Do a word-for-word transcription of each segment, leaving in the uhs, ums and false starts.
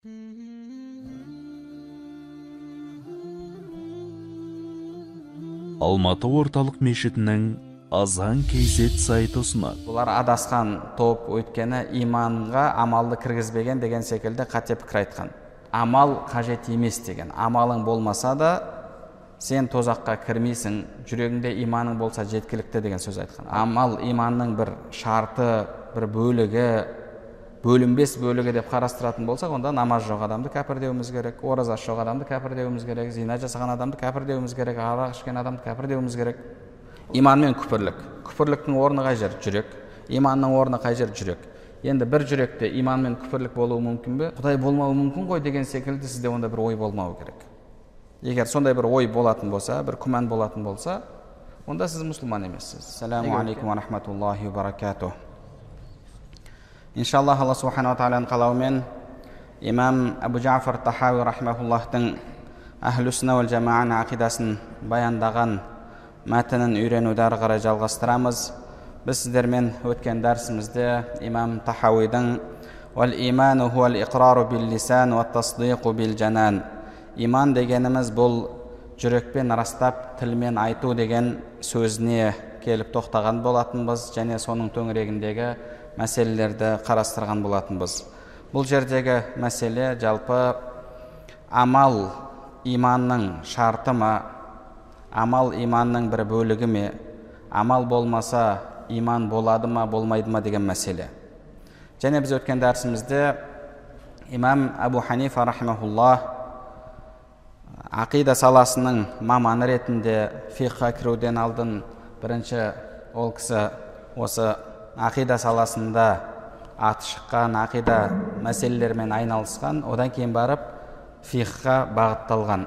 Алматы орталық мешітінің азан кейзет сайты ұсынады. Бұлар адасқан топ, өйткені иманға амалды кіргізбеген деген секілді қате пікір айтқан. Амал қажет емес деген. Амалың болмаса да сен тозаққа кірмейсің, жүрегіңде иманың болса жеткілікті деген сөз айтқан. Амал иманның бір шарты, бір бөлігі, бөлінбес бөлігі деп қарастыратын болсақ, онда намаз жоқ адамды кәпір деуіміз керек, ораза жоқ адамды кәпір деуіміз керек, зина жасаған адамды кәпір деуіміз керек, арақ ішкен адамды кәпір деуіміз керек. Иман мен күпірлік. Күпірліктің орны қай жер? Жүрек. Иманның орны қай жер? Жүрек. Енді бір жүректе иман мен күпірлік болуы мүмкін бе? Құдай болмауы мүмкін ғой деген секілді сізде онда бір ой болмауы керек. Егер сондай бір ой болатын болса, бір күмән болатын болса, онда сіз мұсылман емессіз. Ассаламу алейкум ва рахматуллахи ва баракатух. Иншаллах, Алла субханала тағаланың қалауымен имам Абу Джафар Тахауи рахмахуллахтың Ахлус-сунна уал жамааның ақидасын баяндаған мәтінін үйренуді ары қарай жалғастырамыз. Біз сіздермен өткен дәрісімізде имам Тахауидің «Вал иману хуал иқрару бил лисан ва тасдиқу бил жанан». Иман дегеніміз бұл жүрекпен растап, тілмен айту деген сөзіне келіп тоқтаған болатынбыз, және соның төңірегіндегі мәселелерді қарастырған болатынбыз. Бұл жердегі мәселе жалпы амал иманның шарты ма, амал иманның бір бөлігі ме, амал болмаса иман болады ма, болмайды ма деген мәселе. Және біз өткен дәрісімізде имам Абу Ханифа рахимахуллах ақида саласының маманы ретінде фиққа кіруден алдын бірінші ол кісі осы ақида саласында аты шыққан, ақида мәселелермен айналысқан, одан кейін барып фиққа бағытталған.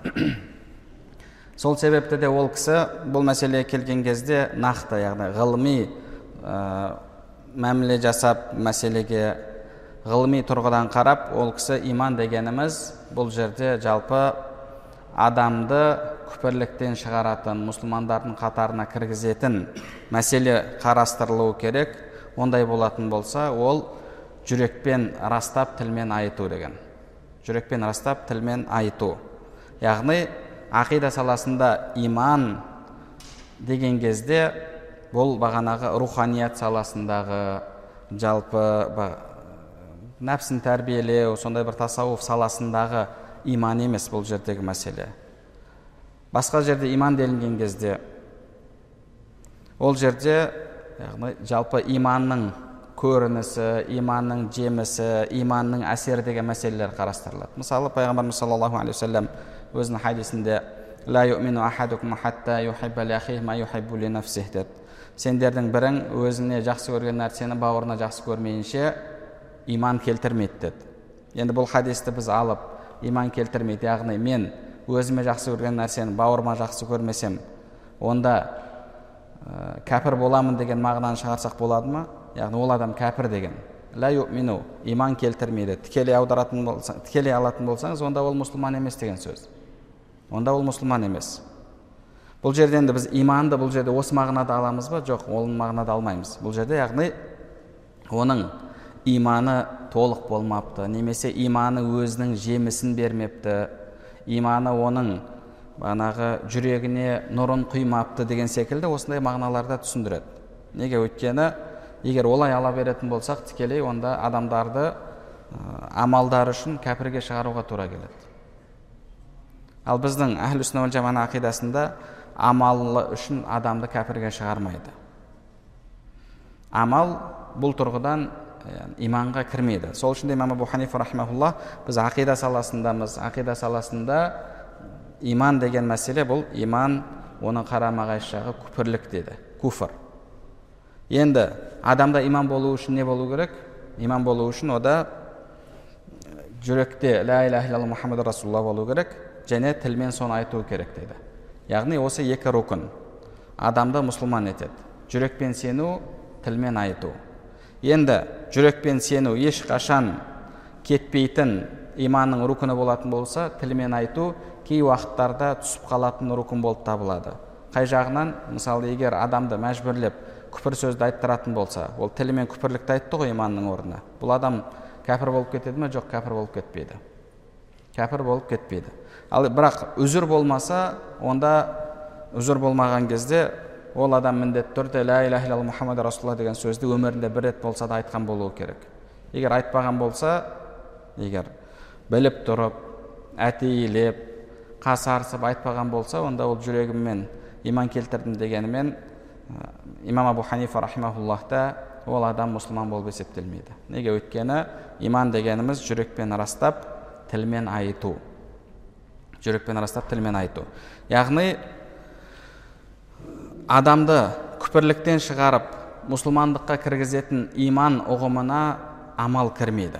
Сол себепті де ол кісі бұл мәселеге келген кезде нақты, яғни ғылыми ә, мәміле жасап, мәселеге ғылыми тұрғыдан қарап, ол кісі иман дегеніміз бұл жерде жалпы адамды күпірліктен шығаратын, мұсылмандардың қатарына кіргізетін мәселе қарастырылуы керек. Ондай болатын болса, ол жүрекпен растап, тілмен айту деген. Жүрекпен растап, тілмен айту. Яғни ақида саласында иман деген кезде бұл бағанағы руханият саласындағы жалпы нәпсін тәрбиелеу, сондай бір тасауф саласындағы иман емес бұл жердегі мәселе. Басқа жерде иман делінген кезде ол жерде яғни жалпы иманның көрінісі, иманның жемісі, иманның әсері деген мәселелер қарастырылады. Мысалы, пайғамбарымыз саллаллаху алейхи ва саллям өзінің хадисінде «Ла юъмину ахадукум хатта юхибба ли ахихи ма юхиббу ли нафсихи» деді. Сендердің бірің өзіне жақсы көрген нәрсені бауырына жақсы көрмейінше иман келтірмейді деді. Енді бұл хадисті біз алып иман келтірмейді, яғни мен өзіме жақсы көрген нәрсені бауырыма жақсы көрмесем, онда ә, кәпір боламын деген мағынаны шығарсақ болады ма? Яғни ол адам кәпір деген. Ла юъмину, иман келтірмейді. Тікелей аударатын болсаң, тікелей алатын болсаңыз, онда ол мұсылман емес деген сөз. Онда ол мұсылман емес. Бұл жерде енді біз иманды бұл жерде осы мағынада аламыз ба? Жоқ, ол мағынада алмаймыз. Бұл жерде яғни оның иманы толық болмапты, немесе иманы өзінің жемісін бермепті, иманы оның бағанағы жүрегіне нұрын құймапты деген секілді осындай мағыналарда түсіндіреді. Неге? Өйткені егер олай ала беретін болсақ, тікелей онда адамдарды ә, амалдар үшін кәпірге шығаруға тура келеді. Ал біздің Ахлус-сунна уал жамааның ақидасында амалы үшін адамды кәпірге шығармайды. Амал бұл тұрғыдан иманға кірмейді. Сол үшін де имам Абу Ханифа рахимахуллах біз ақида саласындамыз. Ақида саласында иман деген мәселе бұл иман, оның қарама-қайшы жағы күпірлік деді. Күфір. Енді адамда иман болу үшін не болу керек? Иман болу үшін ода жүректе ла иляха иллаллах Мұхаммад расулуллах болу керек, және тілмен соны айту керек деді. Яғни осы екі рукын адамды мұсылман етеді. Жүрекпен сену, тілмен айту. Енді жүрекпен сену ешқашан кетпейтін иманның рукыны болатын болса, тілмен айту кей уақыттарда түсіп қалатын рукын болып табылады. Қай жағынан? Мысалы, егер адамды мәжбүрлеп күпір сөзді айттыратын болса, ол тілімен күпірлікті айтты ғой иманның орнына. Бұл адам кәпір болып кетеді ме? Жоқ, кәпір болып кетпейді. Кәпір болып кетпейді. Ал бірақ үзір болмаса, онда үзір болмаған кезде ол адам міндетті түрде ла иляха илlalloh Мұхаммад расулуллах деген сөзді өмірінде бір рет болса да айтқан болуы керек. Егер айтпаған болса, егер біліп тұрып, әтейлеп, қасарысып айтпаған болса, онда ол жүрегіммен иман келтірдім дегенімен имам Абу Ханифа рахимахуллахта ол адам мұсылман болып есептелмейді. Неге? Өйткені иман дегеніміз жүрекпен растап, тілмен айту. Жүрекпен растап, тілмен айту. Яғни адамды күпірліктен шығарып, мұсылмандыққа кіргізетін иман ұғымына амал кірмейді.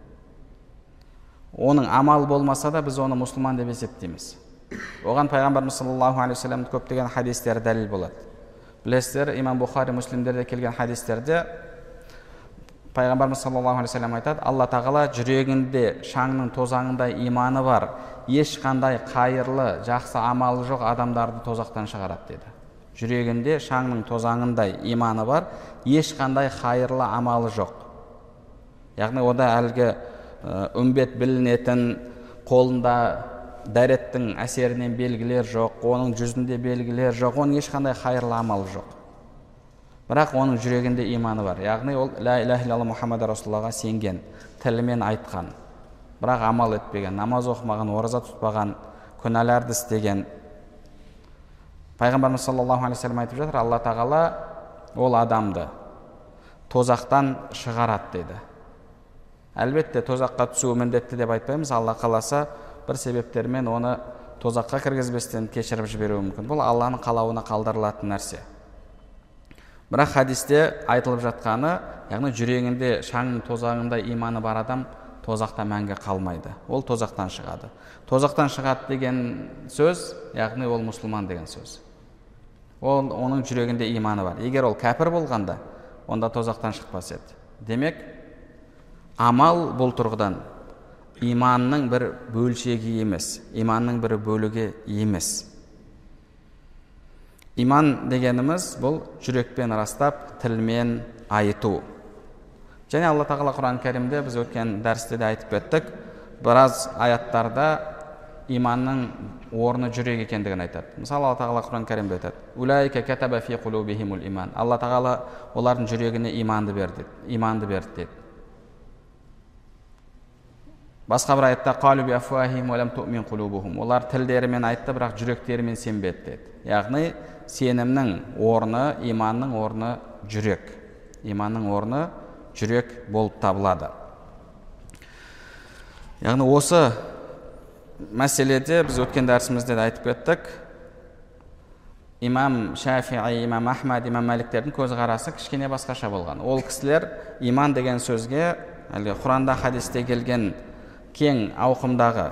Оның амал болмаса да біз оны мұсылман деп есептейміз. Оған пайғамбарымыз саллаллаху алейхи ва саллям көптеген хадистері дәлел болады. Білесіздер, имам Бухари, Муслимдерде келген хадистерде пайғамбарымыз саллаллаху алейхи ва саллям айтады: Алла тағала жүрегінде шаңның тозаңындай иманы бар, ешқандай қайырлы, жақсы амалы жоқ адамдарды тозақтан шығарады деді. Жүрегінде шаңның тозаңындай иманы бар, ешқандай қайырлы амалы жоқ. Яғни ода әлгі үмбет білінетін, қолында дәреттің әсерінен белгілер жоқ, оның жүзінде белгілер жоқ, оның ешқандай қайырлы амалы жоқ. Бірақ оның жүрегінде иманы бар. Яғни ол ла иляха илlalloh Мұхаммад расулуллахқа сенген, тілімен айтқан, бірақ амал етпеген, намаз оқымаған, ораза тұтпаған, күнәларды істеген. Пайғамбарымыз саллаллаху алейхи ва саллям айтып жатыр: Алла тағала ол адамды тозақтан шығарады дейді. Әлбетте тозаққа түсуі міндетті деп айтпаймыз. Алла қаласа бір себептермен оны тозаққа кіргізбестен кешіріп жіберуі мүмкін. Бұл Алланың қалауына қалдырылатын нәрсе. Бірақ хадисте айтылып жатқаны, яғни жүрегінде шаңның тозағындай иманы бар адам тозақта мәңгі қалмайды. Ол тозақтан шығады. Тозақтан шығады деген сөз, яғни ол мұсылман деген сөз. Ол оның жүрегінде иманы бар. Егер ол кәпір болғанда, онда тозақтан шықпас еді. Демек, амал бұл тұрғыдан иманның бір бөлшегі емес, иманның бір бөлігі емес. Иман дегеніміз бұл жүрекпен растап, тілмен айту. Және Алла тағала Құран кәрімде, біз өткен дәрісте де айтып кеттік, біраз аяттарда иманның орны жүрек екендігін айтады. Мысалы, Алла тағала Құран кәрімде айтады: Улайка катаба фи кулубихимул иман. Алла тағала олардың жүрегіне иманды берді, иманды берді деді. Басқа бір аятта қалу би афуахихим ва лам туъмин кулубухум. Олар тілдерімен айтты, бірақ жүректерімен сенбеді деді. Яғни сенімнің орны, иманның орны жүрек. Иманның орны жүрек болып табылады. Яғни осы мәселеде біз өткен дәрісімізде де айтып кеттік. Имам Шафиғи, имам Ахмад, имам Маликтердің көзқарасы кішкене басқаша болған. Ол кісілер иман деген сөзге әлгі Құранда, хадисте келген кең ауқымдағы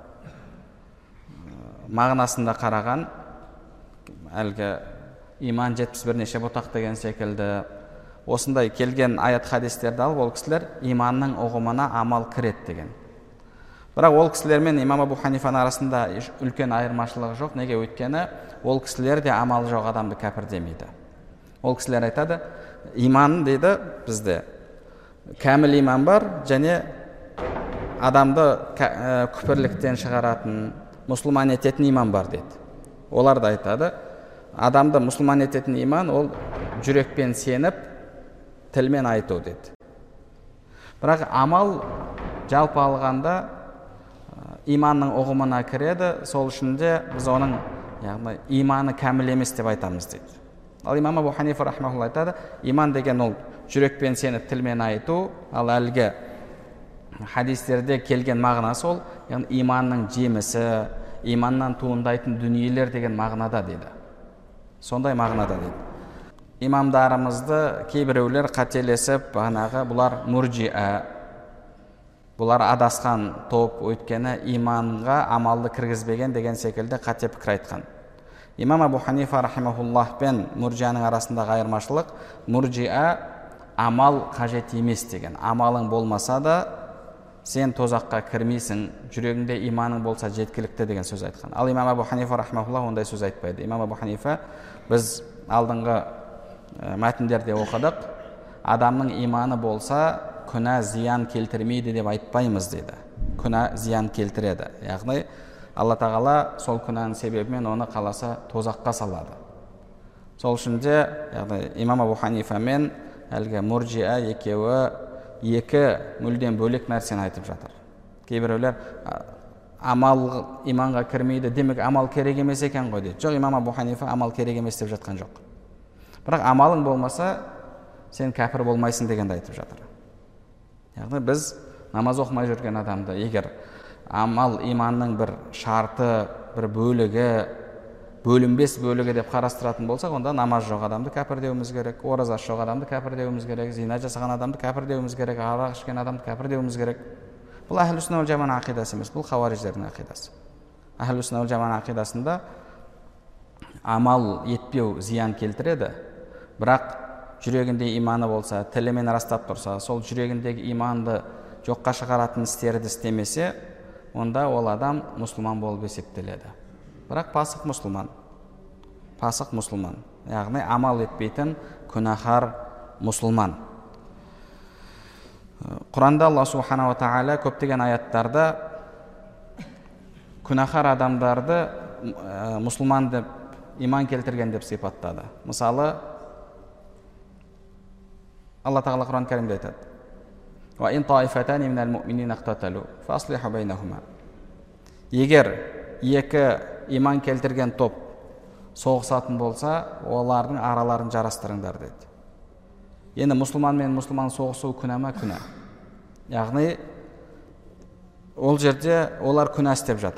мағынасында қараған, әлгі иман жетпіс бірнеше бұтақ деген секілді осындай келген аят хадистерді алып, ол кісілер иманның ұғымына амал кіреді деген. Бірақ ол кісілер мен имам Абу Ханифаның арасында үлкен айырмашылығы жоқ. Неге? Өйткені ол кісілер де амалы жоқ адамды кәпір демейді. Ол кісілер айтады, иман дейді бізде кәміл иман бар, және адамды күпірліктен шығаратын, мұсылман ететін иман бар дейді. Олар да айтады, адамды мұсылман ететін иман ол жүрекпен сеніп, тілмен айту дейді. Бірақ амал жалпы алғанда иманның ұғымына кіреді, сол үшін де біз оның яғни иманы кәміл емес деп айтамыз дейді. Ал имам Абу Ханифа рахмахуллах айтады, иман деген ол жүрекпен сеніп, тілмен айту, ал әлгі хадистерде келген мағынасы ол яғни иманның жемісі, иманнан туындайтын дүниелер деген мағынада дейді. Сондай мағынада дейді. Имамдарымызды кейбіреулер қателесіп, бағанағы бұлар мурджиа, бұлар адасқан топ, өйткені иманға амалды кіргізбеген деген секілді қате пікір айтқан. Имам Абу Ханифа рахимахуллах пен мурджианың арасындағы айырмашылық, мурджиа амал қажет емес деген. Амалың болмаса да сен тозаққа кірмейсің, жүрегіңде иманың болса жеткілікті деген сөз айтқан. Ал имам Абу Ханифа рахимахуллах ондай сөз айтпайды. Имам Абу Ханифа, біз алдыңғы мәтіндерде оқыдық, адамның иманы болса күнә зиян келтірмейді деп айтпаймыз дейді. Күнә зиян келтіреді. Яғни Алла тағала сол күнәнің себебімен оны қаласа тозаққа салады. Сол үшін де яғни имам Абу Ханифа мен әлгі мурджиа екеуі екі мүлден бөлек нәрсені айтып жатыр. Кейбіреулер амал иманға кірмейді, демек амал керек емес екен ғой дейді. Жоқ, имам Абу Ханифа амал керек емес деп жатқан жоқ. Бірақ амалың болмаса сен кәпір болмайсың дегенді айтып жатыр. Яғни біз намаз оқымай жүрген адамды егер амал иманның бір шарты, бір бөлігі, бөлінбес бөлігі деп қарастыратын болсақ, онда намаз жоқ адамды кәпір деуіміз керек, ораза жоқ адамды кәпір деуіміз керек, зина жасаған адамды кәпір деуіміз керек, арақ ішкен адамды кәпір деуіміз керек. Бұл әхлі сүнна уәл жамаға ақидасы емес, бұл хауариждердің ақидасы. Әхлі сүнна уәл жамаға ақидасында амал етпеу зиян келтіреді, бірақ жүрегінде иманы болса, тілімен растап тұрса, сол жүрегіндегі иманды жоққа шығаратын істерді істемесе, онда ол адам мұсылман болып есептеледі. Бірақ пасық мұсылман, пасық мұсылман, яғни амал етпейтін күнәһар мұсылман. Құранда Алла субхана ва тағала көптеген аяттарда күнәһар адамдарды мұсылман деп, иман келтірген деп сипаттады. Мысалы, Алла тағала Құран кәрімде айтады: «Ва ин таифатани минал муъминина иқтаталу фаслиху байнахума». Егер екі иман келтірген топ соғысатын болса, олардың араларын жарастырыңдар деді. Енді мұсылман мен мұсылман соғысу күнә ма? Күнә. Яғни ол жерде олар күнә істеп жатыр.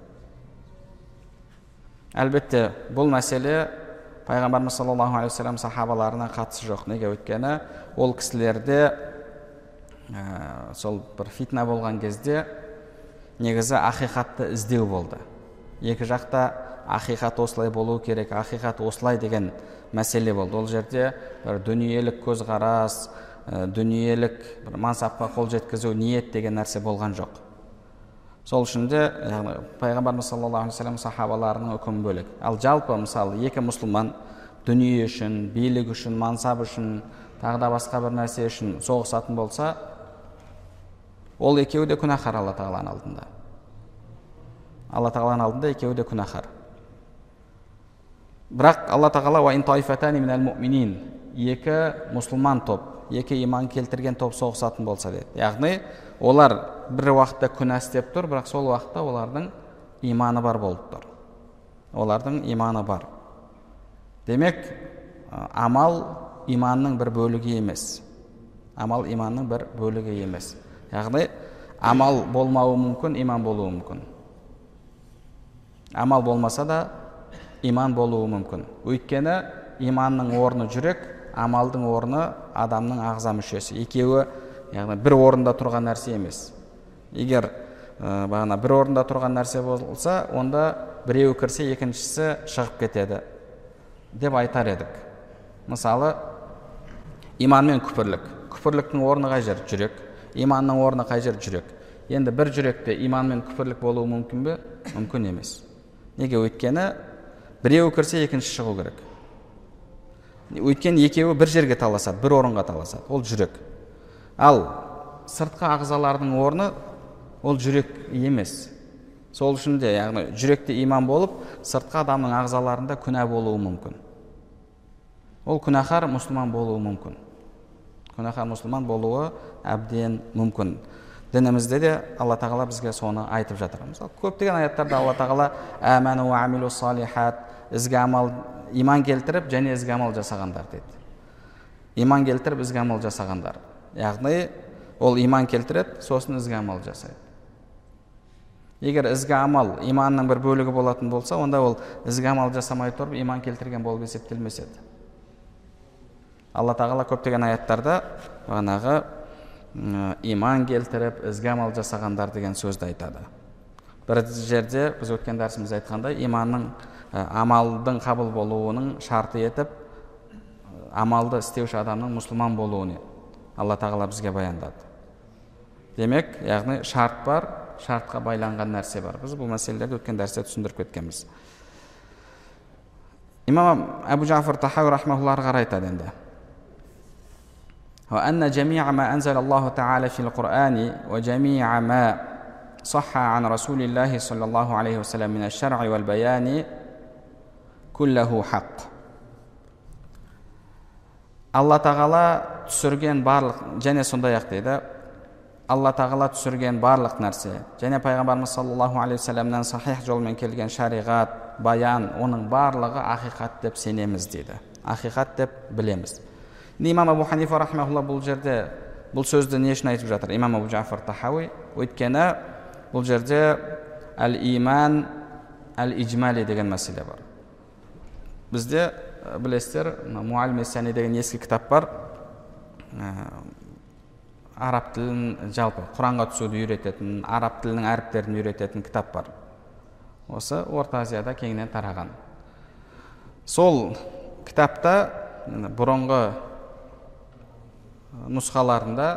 Әлбетте бұл мәселе Пайғамбарымыз саллаллаху алейхи ва саллям сахабаларына қатысы жоқ. Неге? Өйткені ол кісілерде ә, сол бір фитна болған кезде негізі ақиқатты іздеу болды. Екі жақта ақиқат осылай болу керек, ақиқат осылай деген мәселе болды. Ол жерде бір дүниелік көзқарас, дүниелік бір мансапқа қол жеткізу, ниет деген нәрсе болған жоқ. Сол үшін де Пайғамбарымыз саллаллаху алейхи ва саллям сахабаларының үкімі бөлек. Ал жалпы мысалы екі мұсылман дүние үшін, билік үшін, мансап үшін, тағы да басқа бір нәрсе үшін соғысатын болса, ол екеуі де күнәһар Алла тағаланың алдында. Алла тағаланың алдында екеуі де күнәһар. Бірақ Алла тағала «Ва ин таифатани минал муъминин», екі мұсылман топ, екі иман келтірген топ соғысатын болса деді. Яғни олар бір уақытта күнә істеп тұр, бірақ сол уақытта олардың иманы бар болып тұр. Олардың иманы бар. Демек, амал иманның бір бөлігі емес. Амал иманның бір бөлігі емес. Яғни амал болмауы мүмкін, иман болуы мүмкін. Амал болмаса да иман болуы мүмкін. Өйткені иманның орны жүрек, амалдың орны адамның ағза мүшесі. Екеуі яғни бір орында тұрған нәрсе емес. Егер ә, бағана бір орында тұрған нәрсе болса, онда біреу кірсе, екіншісі шығып кетеді деп айтар едік. Мысалы, иман мен күпірлік. Күпірліктің орны қай жер? Жүрек. Иманның орны қай жер? Жүрек. Енді бір жүректе иман мен күпірлік болуы мүмкін бе? Мүмкін емес. Неге? Өйткені біреу кірсе, екінші шығу керек. Өйткені екеуі бір жерге таласады, бір орынға таласады. Ол жүрек. Ал сыртқы ағзалардың орны ол жүрек емес. Сол үшін де, яғни жүректе иман болып, сыртқы адамның ағзаларында күнә болуы мүмкін. Ол күнәһар мұсылман болуы мүмкін. Күнәһар мұсылман болуы әбден мүмкін. Дінімізде де Алла тағала бізге соны айтып жатыр. Мысалы, көптеген аяттарда Алла тағала «Әмәну ва амилу салихат», ізгі амал, иман келтіріп, және ізгі амал жасағандар деді. Иман келтіріп, ізгі амал жасағандар. Яғни ол иман келтіреді, сосын ізгі амал жасайды. Егер ізгі амал иманның бір бөлігі болатын болса, онда ол ізгі амал жасамай тұрып, иман келтірген болып есептелмес еді. Алла тағала көптеген аяттарда бағанағы иман келтіріп, ізгі амал жасағандар деген сөзді айтады. Бір жерде біз өткен дәрісімізде айтқандай, иманның амалдың қабыл болуының шарты етіп, амалды істеуші адамның мұсылман болуыны Алла тағала бізге баяндады. Демек, яғни шарт бар, шартқа байланған нәрсе бар. Біз бұл мәселелерді өткен дәрісте түсіндіріп кеткенбіз. Имам Абу Джафар Тахауи рахмаһуллаһ айтады енді. وأن جميع ما أنزل الله تعالى في القرآن وجميع ما صح عن رسول الله صلى الله عليه وسلم من الشرع والبيان كله حق. Алла тағала түсірген барлық, және сондай-ақ дейді, Алла тағала түсірген барлық нәрсе, және пайғамбарымыз саллаллаху алейхи вассаламнан сахих жолмен келген шариғат, баян, оның барлығы ақиқат деп сенеміз дейді. Ақиқат деп білеміз. Имам Абу Ханифа рахмаулла бұл жерде бұл сөзді не үшін айтып жатыр? Имам Абу Джафар Тахауи, өйткені бұл жерде әл-иман әл-иджмали деген мәселе бар. Бізде білесіздер, Муалим ес-Сани деген ескі кітап бар. Араб тілін жалпы Құранға түсуді үйрететін, араб тілінің әріптерін үйрететін кітап бар. Осы Орта Азияда кеңінен тараған. Сол кітапта бұрынғы нұсқаларында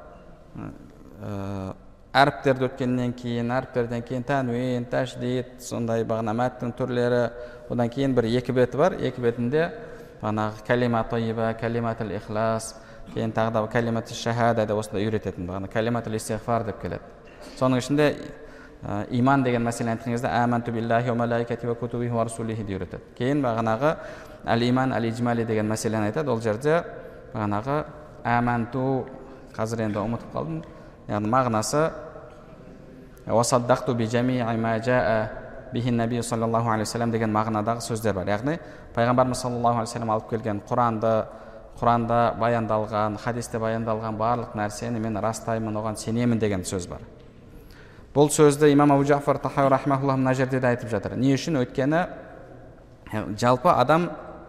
әріптерді өткеннен кейін, әріптерден кейін тәнуин, тәшдид, сондай бағана мәттің түрлері, одан кейін бір екі беті бар. Екі бетінде бағанағы кәлима тойиба, кәлиматул ихлас, кейін тағы да кәлиматул шахада да осында үйрететін, бағана кәлиматул истигфар деп келеді. Соның ішінде иман деген мәселені айтқаныңызда аманту биллахи ва малаикати ва кутубихи ва русулихи деп үйретеді. Кейін бағанағы әл-иман әл-иджмали деген мәселені айтады. Ол жерде бағанағы аманту, қазір енді ұмытып қалдым, яғни мағынасы уасаддақту би жамиғи ма жаа бихи наби саллаллаху алейхи вассалам деген мағынадағы сөздер бар. Яғни пайғамбарымыз саллаллаху алейхи вассалам алып келген Құранды, Құранда баяндалған, хадисте баяндалған барлық нәрсені мен растаймын, оған сенемін деген сөз бар. Бұл сөзді имам Абу Джафар Тахауи рахмауллах мына жерде де айтып жатыр. Не үшін? Өйткені жалпы адам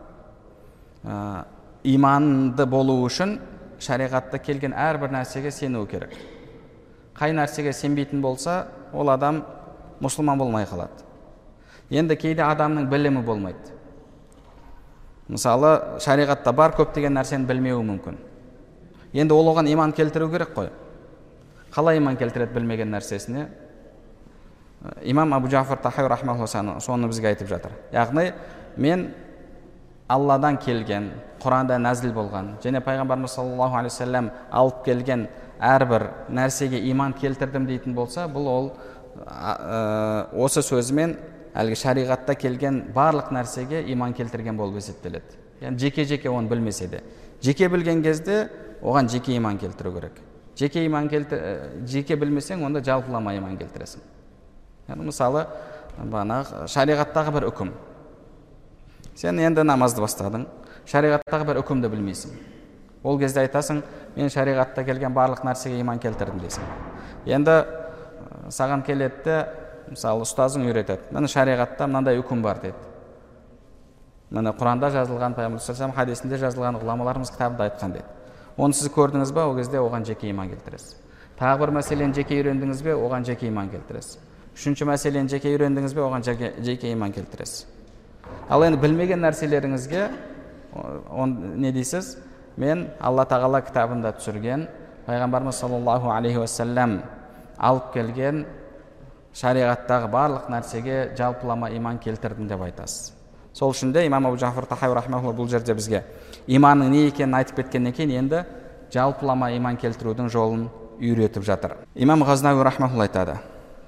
иманды болу үшін шариғатта келген әрбір нәрсеге сену керек. Қай нәрсеге сенбейтін болса, ол адам мұсылман болмай қалады. Енді кейде адамның білімі болмайды. Мысалы, шариғатта бар көптеген нәрсені білмеуі мүмкін. Енді ол оған иман келтіру керек қой. Қалай иман келтіреді білмеген нәрсесіне? Имам Абу Джафар Тахауи рахмауллах соны бізге айтып жатыр. Яғни мен Алладан келген, Құранда нәзіл болған, және пайғамбарымыз саллаллаху алейхи вассалам алып келген әрбір нәрсеге иман келтірдім дейтін болса, бұл ол осы сөзімен әлгі шариғатта келген барлық нәрсеге иман келтірген болып есептеледі. Яғни жеке-жеке оны білмесе де, жеке білген кезде оған жеке иман келтіру керек. Жеке иман келтір, жеке білмесең, онда жалпылама иман келтіресің. Яғни мысалы, бағанағы шариғаттағы бір үкім. Сен енді намазды бастадың, шариғаттағы бір үкімді білмейсің. Ол кезде айтасың, мен шариғатта келген барлық нәрсеге иман келтірдім дейсің. Енді саған келеді де, мысалы, ұстазың үйретеді. Міне шариғатта мынандай үкім бар деді. Міне Құранда жазылған, пайғамбар саллаллаху алейхи вассалам хадисінде жазылған, ғұламаларымыз кітабында айтқан деді. Оны сіз көрдіңіз бе, ол кезде оған жеке иман келтіресіз. Тағы бір мәселені жеке үйрендіңіз бе, оған жеке иман келтіресіз. Үшінші мәселені жеке үйрендіңіз бе, оған жеке, жеке иман келтіресіз. Ал енді білмеген нәрселеріңізге не дейсіз? Мен Алла тағала кітабында түсірген, пайғамбарымыз саллаллаху алейхи вассалам алып келген шариғаттағы барлық нәрсеге жалпылама иман келтірдім деп айтасыз. Сол үшін де имам Абу Джафар Тахауи рахмауллах бұл жерде бізге иманның не екенін айтып кеткеннен кейін енді жалпылама иман келтірудің жолын үйретіп жатыр. Имам Ғазнауи рахмауллах айтады: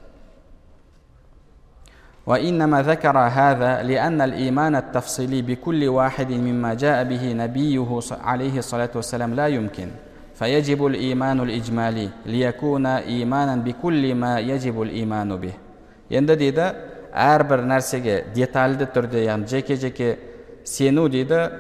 وإنما ذكر هذا لأن الإيمان التفصيلي بكل واحد مما جاء به نبيه عليه الصلاة والسلام لا يمكن فيجب الإيمان الإجمالي ليكون إيمانا بكل ما يجب الإيمان به. Енді дейді, әрбір нәрсеге детальді түрде, яғни жеке-жеке сену дейді,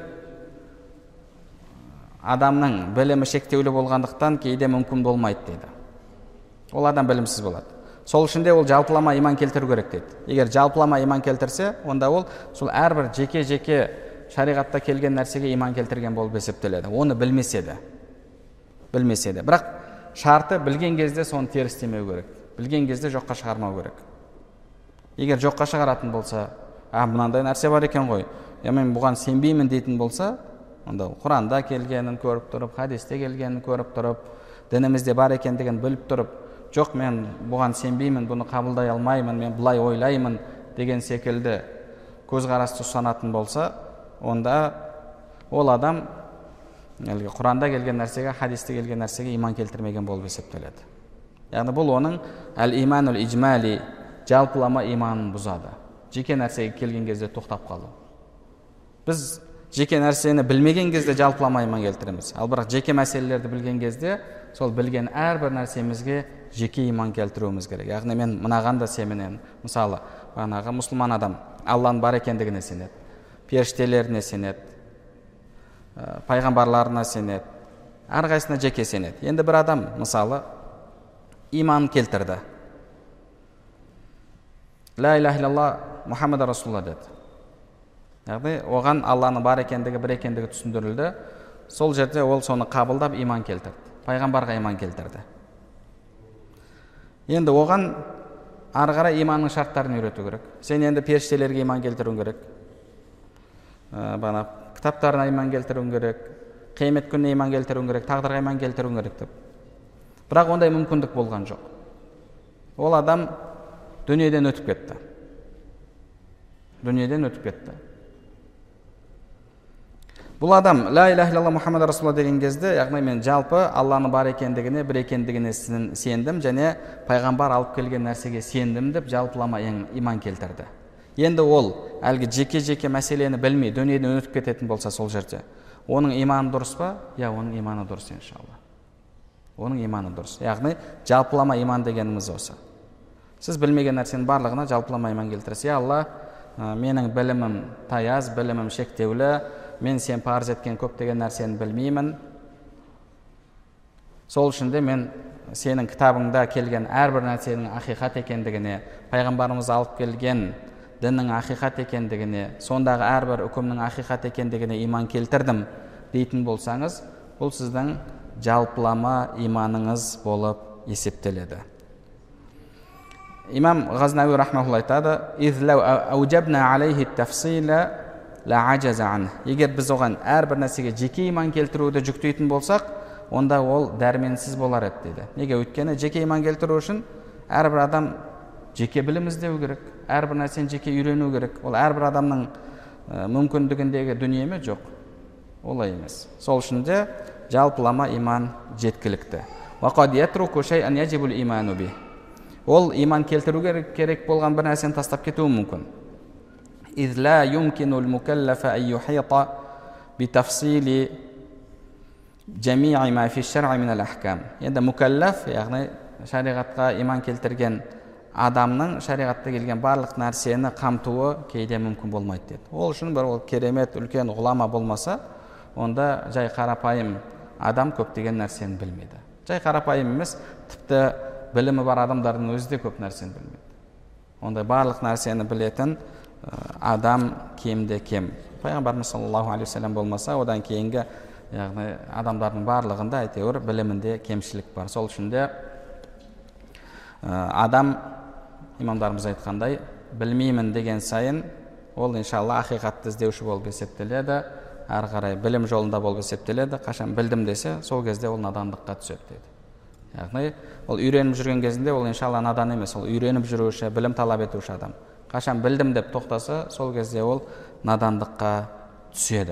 адамның білімі шектеулі болғандықтан кейде мүмкін болмайды дейді. Ол адам білімсіз болады. Сол үшін де ол жалпылама иман келтіру керек дейді. Егер жалпылама иман келтірсе, онда ол сол әрбір жеке-жеке шариғатта келген нәрсеге иман келтірген болып есептеледі. Оны білмесе де. Білмесе де. Бірақ шарты білген кезде соны теріс істемеу керек. Білген кезде жоққа шығармау керек. Егер жоққа шығаратын болса, а мынандай нәрсе бар екен ғой, я мен бұған сенбеймін дейтін болса, онда Құранда келгенін көріп тұрып, хадисте келгенін көріп тұрып, дінімізде бар екендігін біліп тұрып, жоқ мен бұған сенбеймін, бұны қабылдай алмаймын, мен бұлай ойлаймын деген секілді көзқарасты ұстанатын болса, онда ол адам әлгі Құранда келген нәрсеге, хадисте келген нәрсеге иман келтірмеген болып есептеледі. Яғни бұл оның әл-иманул иджмали, жалпылама иманын бұзады. Жеке нәрсеге келген кезде тоқтап қалу. Біз жеке нәрсені білмеген кезде жалпылама иман келтіреміз. Ал бірақ жеке мәселелерді білген кезде сол білген әрбір нәрсемізге жеке иман келтіруіміз керек. Яғни мен мынаған да сенемін. Мысалы, бағанағы мұсылман адам Алланың бар екендігіне сенеді, періштелеріне сенеді, пайғамбарларына сенеді, әрқайсысына жеке сенеді. Енді бір адам мысалы иман келтірді. Ла илаха илlallah Мұхаммад Расулулла деді. Яғни оған Алланың бар екендігі, бір екендігі түсіндірілді. Сол жерде ол соны қабылдап иман келтірді. Пайғамбарға иман келтірді. Енді оған ары қарай иманның шарттарын үйрету керек. Сен енді періштелерге иман келтіруің керек. Бана кітаптарына иман келтіруің керек, қиямет күніне иман келтіруің керек, тағдырға иман келтіруің керек деп. Бірақ ондай мүмкіндік болған жоқ. Ол адам дүниеден өтіп кетті. Дүниеден өтіп кетті. Бұл адам ла илаха илlallah Мұхаммад Расулулла деген кезде, яғни мен жалпы Алланың бар екендігіне, бір екендігіне сендім және пайғамбар алып келген нәрсеге сендім деп жалпылама иман келтірді. Енді ол әлгі жеке-жеке мәселені білмей дүниеден өтіп кететін болса сол жерде, оның иманы дұрыс па? Я, оның иманы дұрыс иншалла. Оның иманы дұрыс. Яғни жалпылама иман дегеніміз осы. Сіз білмеген нәрсенің барлығына жалпылама иман келтіресіз. Я Алла, менің білімім таяз, білімім шектеулі, мен сен парыз еткен көптеген нәрсені білмеймін. Сол үшін де мен сенің кітабыңда келген әрбір нәрсенің ақиқат екендігіне, пайғамбарымыз алып келген діннің ақиқат екендігіне, сондағы әрбір үкімнің ақиқат екендігіне иман келтірдім дейтін болсаңыз, бұл сіздің жалпылама иманыңыз болып есептеледі. Имам Ғазнауи рахмаһуллаһ айтады: «Из лау аужабна алейхи тафсила ла аджаза ан». Егер біз оған әрбір нәрсеге жеке иман келтіруді жүктейтін болсақ, онда ол дәрменсіз болар еді дейді. Неге? Өйткені жеке иман келтіру үшін әрбір адам жеке білім іздеу керек, әрбір нәрсені жеке үйрену керек. Ол әрбір адамның мүмкіндігіндегі дүние ме? Жоқ. Олай емес. Сол үшін де жалпылама иман жеткілікті. Вақад ятруку шайъан яджибул иману бих. Ол иман келтіру керек болған бір нәрсені тастап кетуі мүмкін. إذ لا يمكن المكلف أن يحيط بتفصيل جميع ما في الشرع من الأحكام. Енді mukallaf, яғни шариғатқа иман келтірген адамның шариғатта келген барлық нәрсені қамтуы кейде мүмкін болмайды деді. Ол үшін бір ол керемет үлкен ғұлама болмаса, онда жай қарапайым адам көптеген нәрсені білмейді. Жай қарапайым емес, тіпті білімі бар адамдардың өзі де көп нәрсені білмейді. Ондай барлық нәрсені білетін адам кемде кем. Пайғамбарымыз саллаллаху алейхи вассалам болмаса, одан кейінгі яғни адамдардың барлығында әйтеуір білімінде кемшілік бар. Сол үшін де адам, имамдарымыз айтқандай, білмеймін деген сайын ол иншалла ақиқатты іздеуші болып есептеледі, ары қарай білім жолында болып есептеледі. Қашан білдім десе, сол кезде ол надандыққа түседі дейді. Яғни ол үйреніп жүрген кезінде ол иншалла надан емес, ол үйреніп жүруші, білім талап етуші адам. Қашан білдім деп тоқтаса, сол кезде ол надандыққа түседі.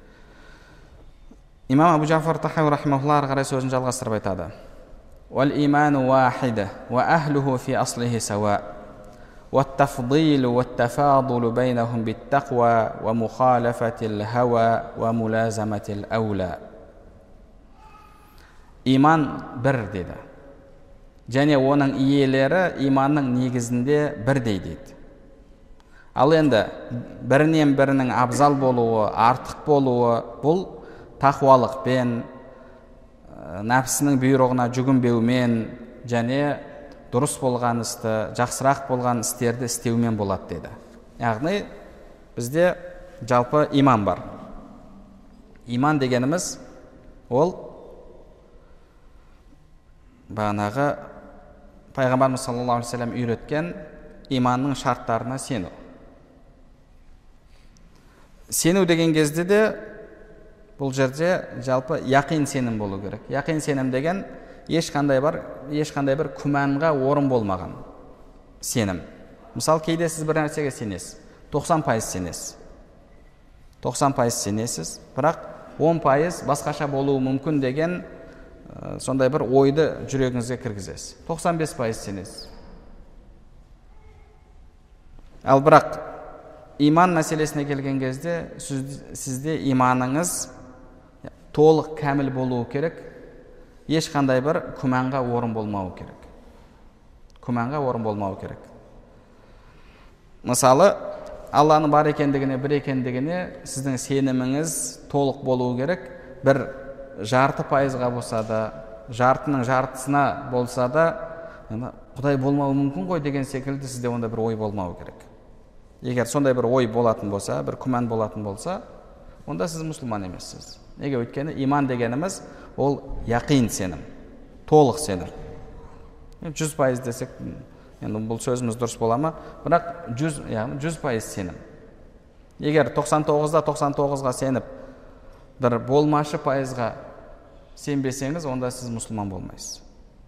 Имам Абу Джафар Тахауи рахимахуллах қарай сөзін жалғастырып айтады: "Вал иману вахида, ва ахлуху фи аслихи сава, ва тафдилу ва тафадулу байнахум биттақва, ва мухалафатил хава, ва мулазаматил аула." Иман бір деді. Және оның иелері иманның негізінде бірдей дейді. Ал енді бірінен бірінің абзал болуы, артық болуы, бұл тақуалықпен, нәпсінің бұйрығына жүгінбеумен және дұрыс болған істі, жақсырақ болған істерді істеумен болады деді. Яғни бізде жалпы иман бар. Иман дегеніміз ол бағанағы пайғамбарымыз саллаллаху алейхи вассалам үйреткен иманның шарттарына сену. Сену деген кезде де бұл жерде жалпы яқин сенім болу керек. Яқин сенім деген ешқандай бар, ешқандай бір күмәнға орын болмаған сенім. Мысалы, кейде сіз бір нәрсеге сенесіз, тоқсан пайыз сенесіз. тоқсан пайыз сенесіз, бірақ он пайыз басқаша болуы мүмкін деген сондай бір ойды жүрегіңізге кіргізесіз. тоқсан бес пайыз сенесіз. Ал бірақ иман мәселесіне келген кезде сізде иманыңыз толық кәміл болуы керек, ешқандай бір күмәнға орын болмауы керек. Күмәнға орын болмауы керек. Мысалы, Алланың бар екендігіне, бір екендігіне сіздің сеніміңіз толық болуы керек. Бір жарты пайызға болса да, жартының жартысына болса да, Құдай болмауы мүмкін ғой деген секілді сізде онда бір ой болмауы керек. Егер сондай бір ой болатын болса, бір күмән болатын болса, онда сіз мұсылман емессіз. Неге? Өйткені иман дегеніміз ол яқин сенім, толық сенім. жүз пайыз десек, енді бұл сөзіміз дұрыс бола ма? Бірақ жүз, яғни жүз пайыз сенім. Егер тоқсан тоғызда тоқсан тоғызға сеніп, бір болмашы пайызға сенбесеңіз, онда сіз мұсылман болмайсыз.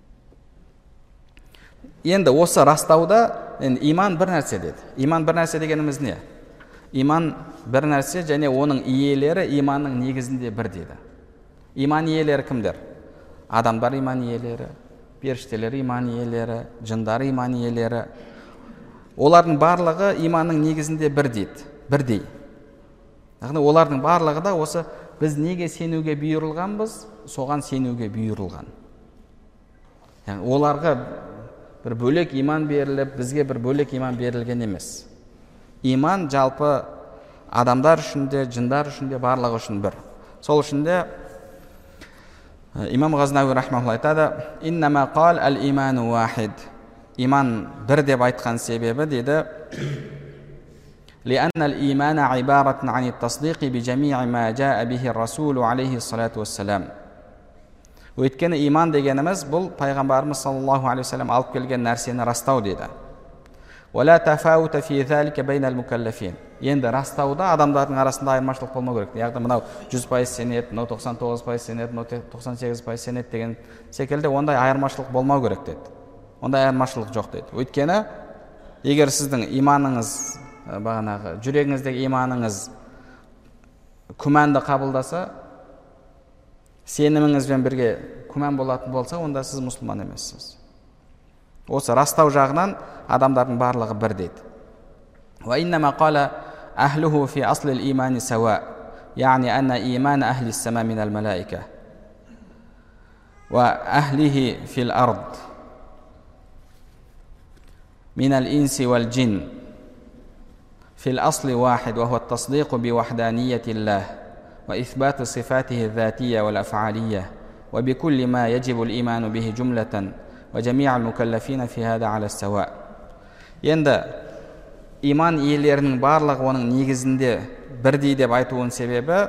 Енді осы растауда, енді иман бір нәрсе деді. Иман бір нәрсе дегеніміз не? Иман бір нәрсе, және оның иелері иманның негізінде бір деді. Иман иелері кімдер? Адамдар иман иелері, періштелер иман иелері, жындар иман иелері. Олардың барлығы иманның негізінде бір дейді, бірдей. Яғни олардың барлығы да осы біз неге сенуге бұйырылғанбыз, соған сенуге бұйырылған. Яғни оларға бір бөлек иман беріліп, бізге бір бөлек иман берілген емес. Иман жалпы адамдар үшін де, жындар үшін де, барлығы үшін бір. Сол үшін де имам Ғазнауи рахмаулла айтады: "Иннама қал ал-иману вахид." Иман бір деп айтқан себебі деді: "Лианна ал-имана ибаратун ани ат-тасдиқи би жамиъи ма жаа бихи ар-расулу алейхи салату вассалам." Өйткені иман дегеніміз бұл пайғамбарымыз саллаллаху алейхи вассалам алып келген нәрсені растау деді. ولا تفاوت في ذلك بين المكلفين. Енді растауда адамдардың арасында айырмашылық болмау керек. Яғни мынау жүз пайыз сенеді, мынау тоқсан тоғыз пайыз сенеді, мынау тоқсан сегіз пайыз сенеді деген секілді ондай айырмашылық болмау керек деді. Ондай айырмашылық жоқ деді. Өйткені егер сіздің иманыңыз, бағанағы жүрегіңіздегі иманыңыз күмәнді қабылдаса, сеніміңізбен бірге күмән болатын болса, онда сіз мұсылман емессіз. Осы растау жағынан адамдардың барлығы бір дейді. Ва иннама қала ахлуху фи асли al-имани сава, яғни анна иман ахли as-сама мин al-малаика ва ахлихи фи al-ард мин al-инси вал-джин фи al-асли вахид, ва хуа at-tasdiq би вахданiyati Allah ва ithbat sifatihi al-dhatiyya wal-af'aliyya ва би kulli ma yajibu al-imanu bihi jumlatan وجميع المكلفين في هذا على السواء. Енді иман иелерінің барлығы оның негізінде бірдей деп айтуының себебі,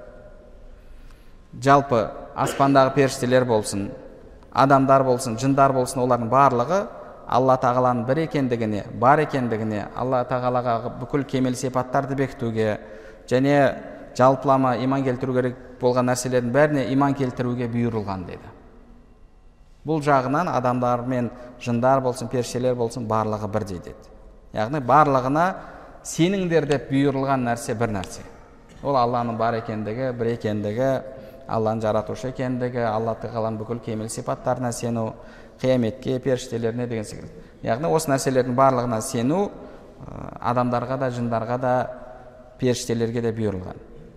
жалпы аспандағы періштелер болсын, адамдар болсын, жындар болсын, олардың барлығы Алла тағаланың бір екендігіне, бар екендігіне, Алла тағалаға бүкіл кемел сипаттарды бекітуге және жалпылама иман келтіру керек болған нәрселердің бәріне иман келтіруге бұйырылған деді. Бұл жағынан адамдар мен жындар болсын, періштелер болсын, барлығы бірдей деді. Яғни барлығына сеніңдер деп бұйырылған нәрсе бір нәрсе. Ол Алланың бар екендігі, бір екендігі, Алланың жаратушы екендігі, Алла тағаланың бүкіл кемел сипаттарына сену, қияметке, періштелеріне деген секілді. Яғни осы нәрселердің барлығына сену адамдарға да, жындарға да, періштелерге де бұйырылған.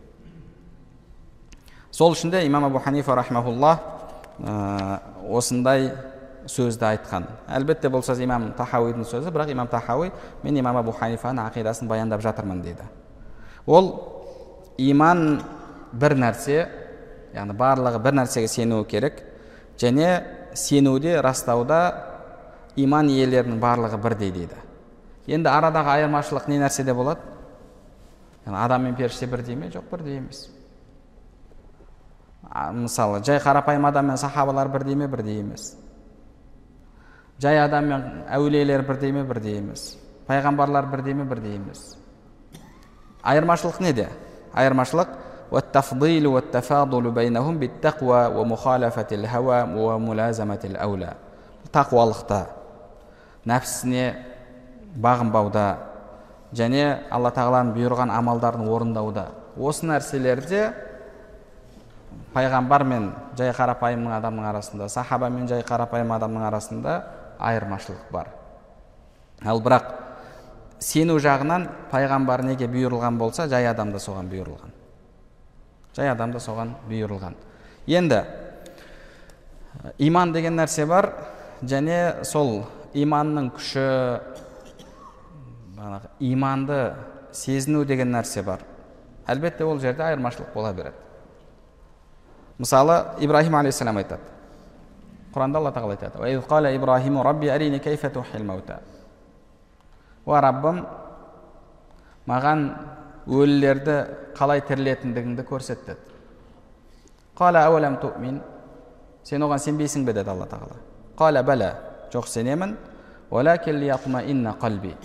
Сол үшін де имам Абу Ханифа рахмаулла осындай сөзді айтқан. Әлбетте бұл сөз имам Тахауидің сөзі, бірақ имам Тахауи мен имам Абу Ханифаның ақидасын баяндап жатырмын дейді. Ол иман бір нәрсе, яғни барлығы бір нәрсеге сенуі керек, және сенуде, растауда иман иелерінің барлығы бірдей дейді. Енді арадағы айырмашылық не нәрседе болады? Адам мен періште бірдей ме? Жоқ, бірдей емес. Мысалы, жай қарапайым адам мен сахабалар бірдей ме? Бірдей емес. Жай адам мен әулиелер бірдей ме? Бірдей емес. Пайғамбарлар бірдей ме? Бірдей емес. Айырмашылық неде? Айырмашылық وَالتَّفْضِيلُ وَالتَّفَاضُلُ بَيْنَهُمْ بِالتَّقْوَى وَمُخَالَفَةِ الْهَوَى وَمُلَازَمَةِ الْأَوْلَى. Тақуалықта, нәпсісіне бағынбауда және Алла тағаланың бұйырған амалдарын орындауда. Осы нәрселерде пайғамбар мен жай қарапайым адамның арасында, сахаба мен жай қарапайым адамның арасында айырмашылық бар. Ал бірақ сену жағынан пайғамбар неге бұйырылған болса, жай адамда соған бұйырылған. Жай адамда соған бұйырылған. Енді иман деген нәрсе бар, және сол иманның күші, иманды сезіну деген нәрсе бар. Әлбетте ол жерде айырмашылық бола береді. Мысалы, Ибрахим алейхиссалам айтады. Құранда Алла тағала айтады: "Ва из қала Ибрахиму рабби арини кайфа тухил маута." Ва Раббым, маған өлілерді қалай тірілетіндігіңді көрсет деді. Қала әуәләм туъмин. Сен оған сенбейсің бе деді Алла тағала. Қала бәлә. Жоқ, сенемін. Валакин лияқмаинна қалби.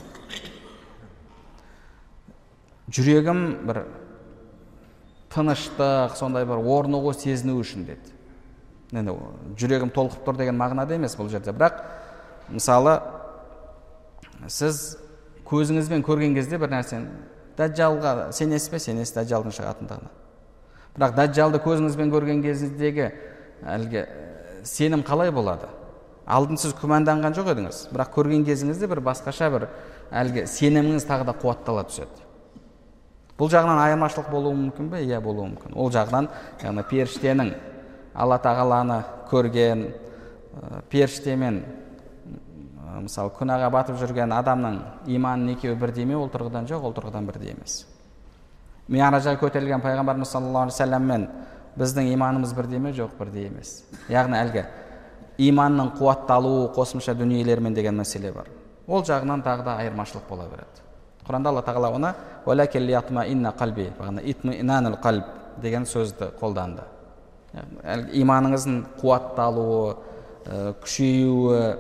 Жүрегім бір тыныштық, сондай бір орнығу сезіну үшін деді. Енді жүрегім толқып тұр деген мағынада емес бұл жерде. Бірақ мысалы сіз көзіңізбен көрген кезде бір нәрсені, дәджалға сенесіз бе? Сенесіз дәджалдың шығатындығына. Бірақ дәджалды көзіңізбен көрген кезіңіздегі әлгі сенім қалай болады? Алдын сіз күмәнданған жоқ едіңіз, бірақ көрген кезіңізде бір басқаша бір әлгі сеніміңіз тағы да қуаттала түседі. Бұл жағынан айырмашылық болуы мүмкін бе? Иә, болуы мүмкін. Ол жағынан яғни періштенің Алла тағаланы көрген, періштемен мысалы күнәға батып жүрген адамның иманын екеуі бірдей ме? Ол тұрғыдан жоқ, ол тұрғыдан бірдей емес. Миъражға көтерілген пайғамбарымыз саллаллаху алейхи вассаламмен біздің иманымыз бірдей ме? Жоқ, бірдей емес. Яғни әлгі иманның қуатталуы қосымша дүниелермен деген мәселе бар. Ол жағынан тағы да айырмашылық бола береді. Құранда Алла тағала оны «Валакин лияқмаинна қалби», бағана итминанул қалб деген сөзді қолданды. Иманыңыздың қуатталуы, күшеюі,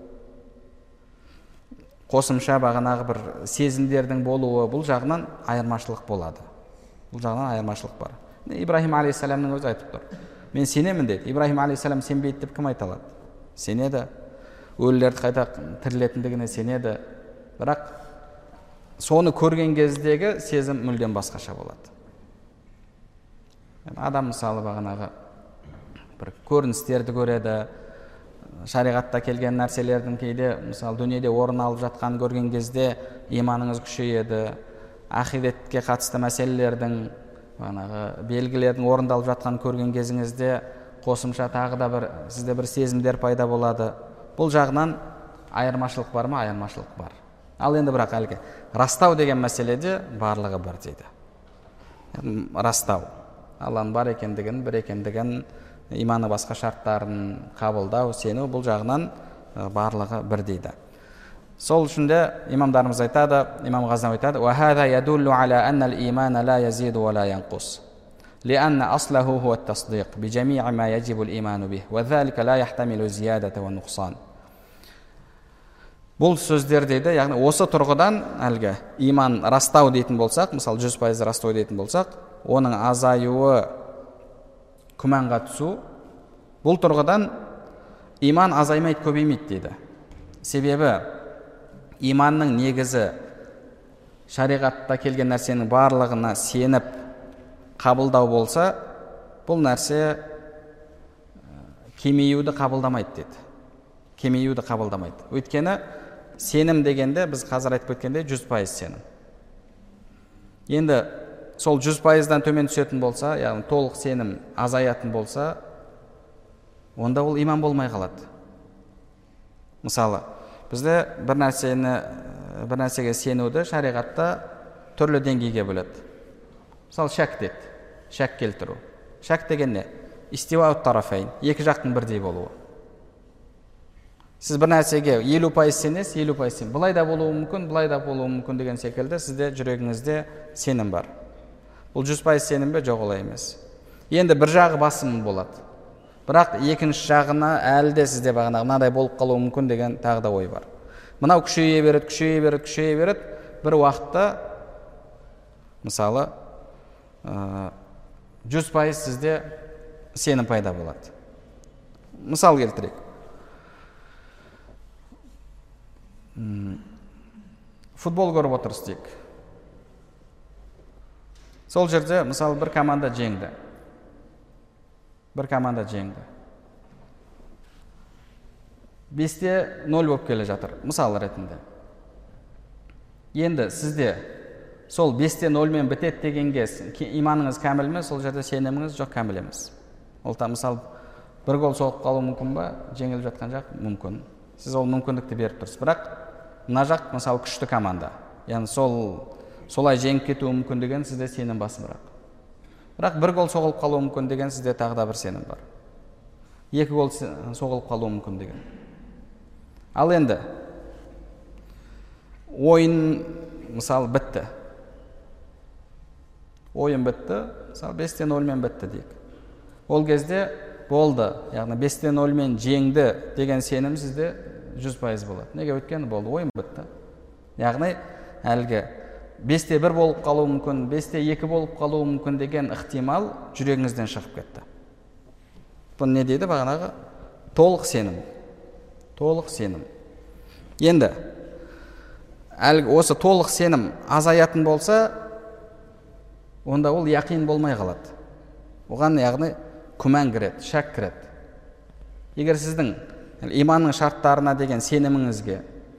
қосымша бағанағы бір сезімдердің болуы, бұл жағынан айырмашылық болады. Бұл жағынан айырмашылық бар. Ибрахим алейхиссаламның өзі айтып тұр. Мен сенемін дейді. Ибрахим алейхиссалам сенбейді деп кім айта алады? Сенеді. Өлілерді қайта тірілетіндігіне сенеді. Бірақ соны көрген кездегі сезім мүлдем басқаша болады. Адам мысалы бағанағы бір көріністерді көреді, шариғатта келген нәрселердің кейде мысалы дүниеде орын алып жатқан көрген кезде иманыңыз күшейеді, ақидетке қатысты мәселелердің бағанағы белгілердің орындалып жатқан көрген кезіңізде қосымша тағы да бір сізде бір сезімдер пайда болады. Бұл жағынан айырмашылық бар ма? Айырмашылық бар. Ал енді бірақ әлгі растау деген мәселеде барлығы бар дейді. Растау. Алланың бар екендігін, бір екендігін, иманы басқа шарттарын қабылдау, сену, бұл жағынан барлығы бір дейді. Сол үшін де имамдарымыз айтады, имам Ғазнауи айтады: "Ва хаза ядуллу аля анна ал-имана ла язиду ва ла янқус. Лианна аслаху хуа ат-тасдиқ би джамиъи ма яджибу ал-иману бих, ва залика ла яхтамилу зиядата ва нуқсан." Бұл сөздер дейді, яғни осы тұрғыдан әлгі иман растау дейтін болсақ, мысалы жүз пайыз растау дейтін болсақ, оның азаюы, күмәнға түсу, бұл тұрғыдан иман азаймайды, көбеймейді дейді. Себебі иманның негізі шариғатта келген нәрсенің барлығына сеніп қабылдау болса, бұл нәрсе кемеюді қабылдамайды дейді. Кемеюді қабылдамайды. Өйткені сенім дегенде біз қазір айтып кеткенде жүз пайыз сенім. Енді сол жүз пайыздан төмен түсетін болса, яғни толық сенім азаятын болса, онда ол иман болмай қалады. Мысалы, бізде бір нәрсені, бір нәрсеге сенуді шариғатта түрлі деңгейге бөледі. Мысалы, шәк дейді, шәк келтіру. Шәк деген не? Истиуаут тарафайн, екі жақтың бірдей болуы. Сіз бір нәрсеге елу пайыз сенесіз, елу пайыз сенесіз. Бұлай да болуы мүмкін, бұлай да болуы мүмкін деген секілді сізде жүрегіңізде сенім бар. Бұл жүз пайыз сенім бе? Жоқ, олай емес. Енді бір жағы басым болады. Бірақ екінші жағына әлі де сізде бағанағы мынадай болып қалуы мүмкін деген тағы да ой бар. Мынау күшейе береді, күшейе береді, күшейе береді. Бір уақытта мысалы жүз пайыз сізде сенім пайда болады. Мысал келтірейік. Футбол көріп отырсыз дейік. Сол жерде мысалы бір команда жеңді. бір команда жеңді. бесте нөл болып келе жатыр, мысал ретінде. Енді сізде сол бесте нөлмен бітеді дегенге иманыңыз кәміл ме, сол жерде сеніміңіз жоқ, кәміл емес. Ол та мысал бір гол соғып қалу мүмкін ба, жеңіліп жатқан жақ мүмкін. Сіз ол мүмкіндікті беріп тұрсыз. Бірақ мына жақ мысалы күшті команда. Яғни сол солай жеңіп кетуі мүмкін деген сізде сенім басымырақ. Бірақ бір гол соғылып қалуы мүмкін деген сізде тағы да бір сенім бар. Екі гол соғылып қалуы мүмкін деген. Ал енді ойын мысалы бітті. Ойын бітті, мысалы бесте нөлмен бітті дейік. Ол кезде болды, яғни бесте нөлмен жеңді деген сенім сізде жүз пайыз болады. Неге? Өйткені болды, ойын бітті. Яғни әлгі бесте бір болып қалуы мүмкін, бесте екі болып қалуы мүмкін деген ықтимал жүрегіңізден шығып кетті. Бұл не дейді бағанағы? Толық сенім. Толық сенім. Енді әлгі осы толық сенім азаятын болса, онда ол яқин болмай қалады. Оған яғни күмән кіреді, шәк кіреді. Егер сіздің иманның шарттарына деген сеніміңізге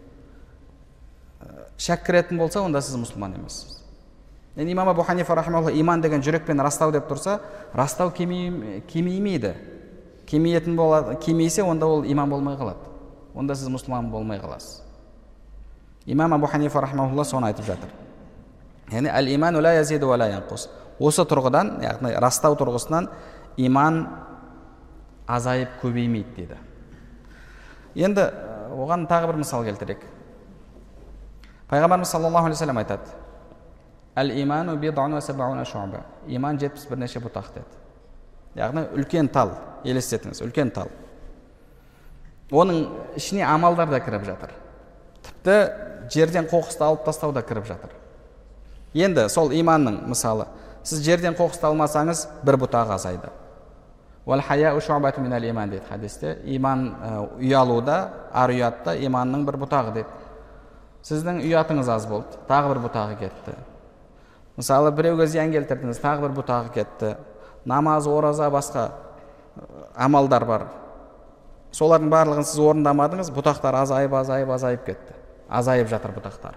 шәк кіретін болса, онда сіз мұсылман емессіз. Енді имам Абу Ханифа рахимахулла иман деген жүрекпен растау деп тұрса, растау кемеймейді. Кемейетін болады, кемейсе, онда ол иман болмай қалады. Онда сіз мұсылман болмай қаласыз. Имам Абу Ханифа рахимахулла соны айтып жатыр. Яғни әл-иману ла язиду ва ла янқус. Осы тұрғыдан, яғни растау тұрғысынан иман азайып көбеймейді дейді. Енді оған тағы бір мысал келтірейік. Пайғамбарымыз саллаллаху алейхи ва саллям айтады: әл-иману бидъун ва сабъуна шуъба. Иман жетпіс бірнеше бұтақ деді. Яғни үлкен тал, елестетіңіз, үлкен тал. Оның ішіне амалдар да кіріп жатыр. Тіпті жерден қоқысты алып тастау да кіріп жатыр. Енді сол иманның мысалы, сіз жерден қоқысты алмасаңыз, бір бұтағы азайды. Уәл хаяу шуъбатун минал иман дейді хадисте. Иман ұялуда, ар ұятта иманның бір бұтағы дейді. Сіздің ұятыңыз аз болды, тағы бір бұтағы кетті. Мысалы, біреуге зиян келтірдіңіз, тағы бір бұтағы кетті. Намаз, ораза, басқа амалдар бар. Солардың барлығын сіз орындамадыңыз, бұтақтар азайып, азайып, азайып кетті. Азайып жатыр бұтақтар.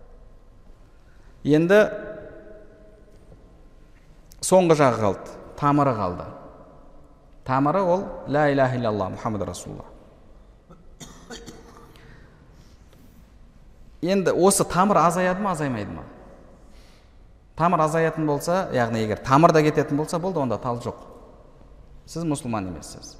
Енді соңғы жағы қалды, тамыры қалды. Тамыры ол ла иляха иллаллах Мұхаммад Расулуллах. Енді осы тамыр азаяды ма, азаймайды ма? Тамыр азаятын болса, яғни егер тамыр да кететін болса, болды, онда тал жоқ. Сіз мұсылман емессіз.